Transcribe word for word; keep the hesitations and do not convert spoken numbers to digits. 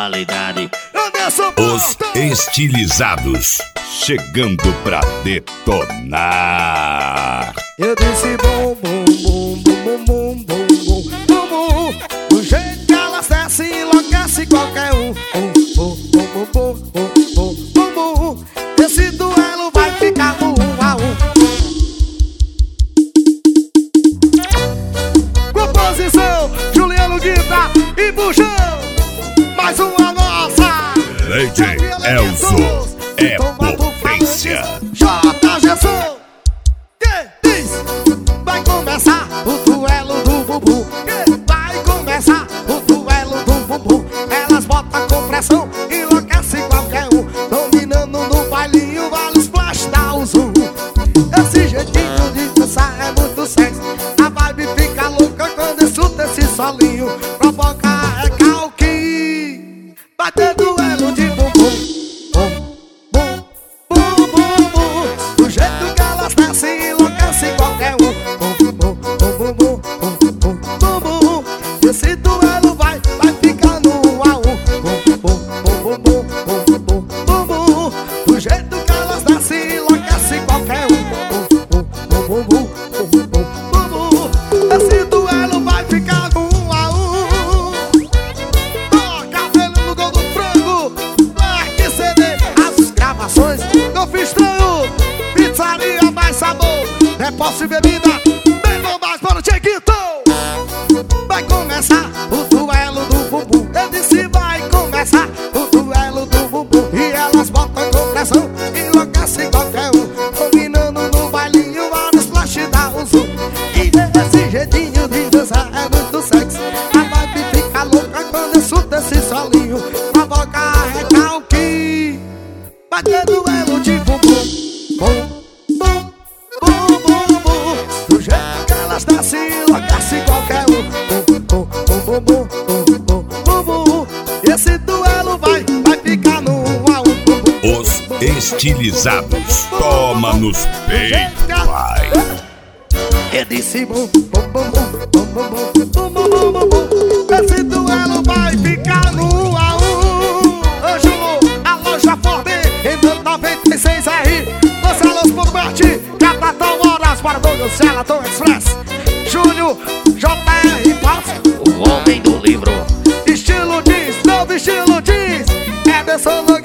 qualidade. Os estilizados, chegando pra detonar. Eu disse bom, bom, bom, bom, bom, bom, bom, bom, bom, bom. Do jeito que elas descem, enlouquece qualquer um. Bom, bom, bom, bom, bom, bom, bom, bom. Esse duelo vai ficar no um a um. Composição, Juliano Guita e Bujão. Mais uma nossa. Lady Elzo é potência. J. Gesson, que diz? Vai começar o duelo do bumbum. Vai começar o duelo do bumbum. Elas botam com pressão, enlouquece qualquer um. Dominando no bailinho, vale os flash da Uzum. Esse jeitinho de dançar é muito sexy. A vibe fica louca quando escuta esse solinho. Provoca recalque. Vai ter duelo de bumbum. Bum, bum, bum, bum, bum. Do jeito que elas descem, enlouquece qualquer um. Bum, bum, bum, bum, bum, bum, bum, bum, bum. Esse duelo vai, vai ficar no um a um. Bum, bum, bum, bum, bum, bum, bum, bum, bum. Do jeito que elas descem, enlouquece qualquer um. Bum, bum, bum, bum, bum, bum, bum, bum. Esse duelo vai ficar no um a um. Toca pelo no gol do frango. Black C D, as gravações do Estranho. Pizzaria mais sabor, depósito e bebida, bem bom mais para o Chiquito. Vai começar o duelo do bumbum. Eu disse vai começar o duelo do bumbum. E elas botam com pressão, enlouquece qualquer um. Combinando no bailinho, vários flash da Uzum. E esse jeitinho de dançar é muito sexy. A vibe fica louca quando escuta esse solinho. Provoca recalque. Vai ter duelo de bumbum. Bum, bum, bum, bum, bum. Do jeito que elas descem, enlouquece qualquer um. Bum, bum, bum, bum, bum, bum, bum, bum. Esse duelo vai, vai ficar no um a um. Bum, bum, Os estilizados, toma nos peitos, vai. eu disse bum, bum, bum, bum, bum, bum, bum, bum, bum, bum, bum. Esse duelo vai ficar no um a um. Ângelo, a loja Ford, em noventa e seis R. Lançalos por Marte, Capatão Horas para Douglas, Gelaton Express. Júnior, J R Paz, O homem do livro. estilo diz, novo estilo diz. Ederson